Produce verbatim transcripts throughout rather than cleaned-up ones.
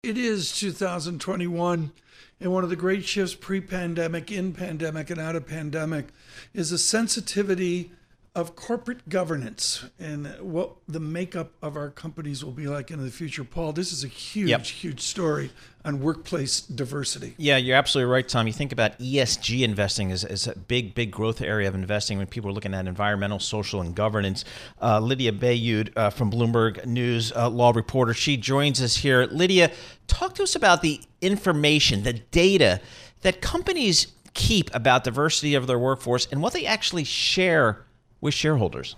It is two thousand twenty-one, and one of the great shifts pre-pandemic, in pandemic, and out of pandemic is a sensitivity of corporate governance and what the makeup of our companies will be like in the future. Paul, this is a huge, Yep. huge story on workplace diversity. Yeah, you're absolutely right, Tom. You think about E S G investing as, as a big, big growth area of investing when people are looking at environmental, social, and governance. Uh, Lydia Bayud uh, from Bloomberg News uh, law reporter, she joins us here. Lydia, talk to us about the information, the data that companies keep about diversity of their workforce and what they actually share with shareholders.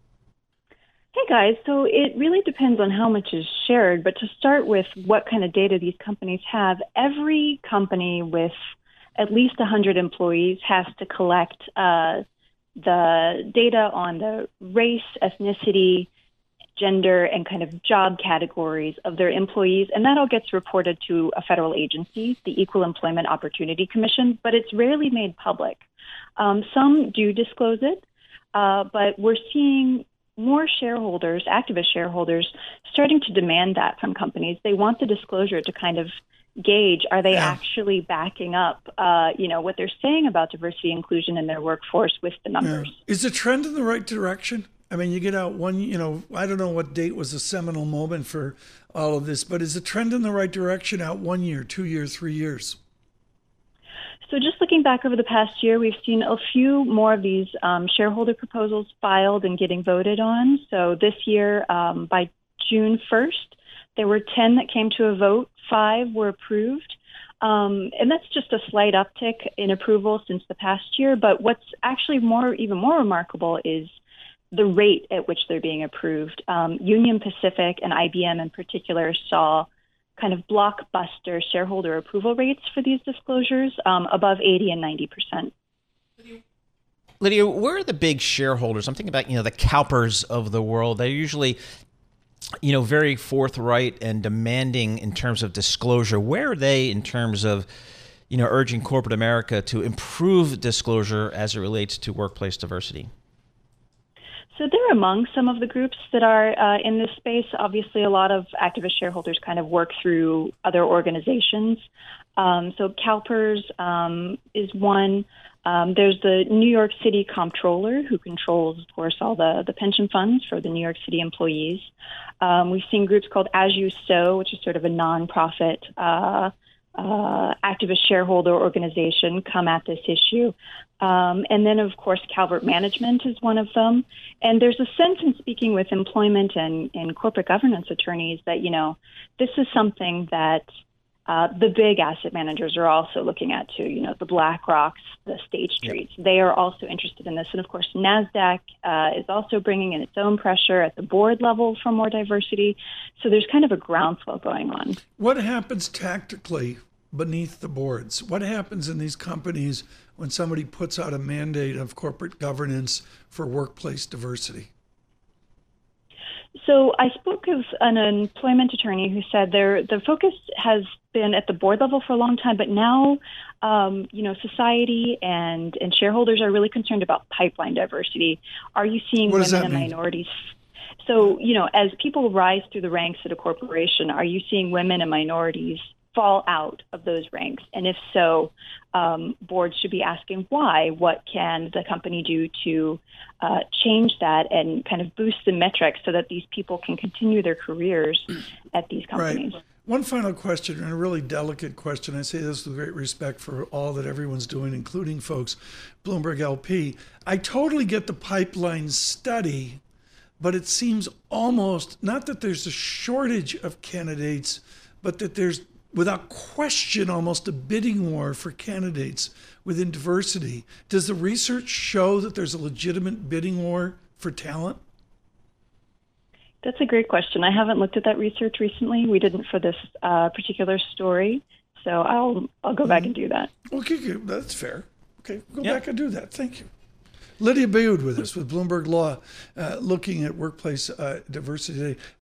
Hey guys, so it really depends on how much is shared, but to start with what kind of data these companies have, every company with at least one hundred employees has to collect uh, the data on the race, ethnicity, gender, and kind of job categories of their employees, and that all gets reported to a federal agency, the Equal Employment Opportunity Commission, but it's rarely made public. Um, some do disclose it, uh, but we're seeing more shareholders, activist shareholders, starting to demand that from companies. They want the disclosure to kind of gauge, are they Yeah. actually backing up, uh, you know, what they're saying about diversity and inclusion in their workforce with the numbers? Yeah. Is the trend in the right direction? I mean, you get out one, you know, I don't know what date was a seminal moment for all of this, but is the trend in the right direction out one year, two years, three years? So just looking back over the past year, we've seen a few more of these um, shareholder proposals filed and getting voted on. So this year, um, by June first, there were ten that came to a vote. Five were approved. Um, and that's just a slight uptick in approval since the past year. But what's actually more, even more remarkable is the rate at which they're being approved. Um, Union Pacific and I B M in particular saw kind of blockbuster shareholder approval rates for these disclosures, um, above eighty and ninety percent. Lydia, where are the big shareholders? I'm thinking about, you know, the CalPERS of the world. They're usually, you know, very forthright and demanding in terms of disclosure. Where are they in terms of, you know, urging corporate America to improve disclosure as it relates to workplace diversity? So they're among some of the groups that are uh, in this space. Obviously, a lot of activist shareholders kind of work through other organizations. Um, so CalPERS um, is one. Um, there's the New York City Comptroller, who controls, of course, all the, the pension funds for the New York City employees. Um, we've seen groups called As You Sow, which is sort of a nonprofit uh, uh, activist shareholder organization, come at this issue. Um, and then, of course, Calvert Management is one of them. And there's a sense in speaking with employment and, and corporate governance attorneys that, you know, this is something that uh, the big asset managers are also looking at too. You know, the BlackRocks, the State Streets, yep. They are also interested in this. And of course, NASDAQ uh, is also bringing in its own pressure at the board level for more diversity. So there's kind of a groundswell going on. What happens tactically beneath the boards? What happens in these companies when somebody puts out a mandate of corporate governance for workplace diversity? So I spoke with an employment attorney who said there the focus has been at the board level for a long time, but now, um, you know, society and, and shareholders are really concerned about pipeline diversity. Are you seeing What does women that and mean? minorities? So, you know, as people rise through the ranks at a corporation, are you seeing women and minorities fall out of those ranks? And if so, um, boards should be asking why. What can the company do to uh, change that and kind of boost the metrics so that these people can continue their careers at these companies? Right. One final question, and a really delicate question. I say this with great respect for all that everyone's doing, including folks, Bloomberg L P. I totally get the pipeline study, but it seems almost, not that there's a shortage of candidates, but that there's, without question, almost a bidding war for candidates within diversity. Does the research show that there's a legitimate bidding war for talent? That's a great question. I haven't looked at that research recently. We didn't for this uh, particular story, so I'll I'll go back and do that. Okay, good. That's fair. Okay, go Yep. back and do that. Thank you. Lydia Bayud with us with Bloomberg Law, uh, looking at workplace uh, diversity today.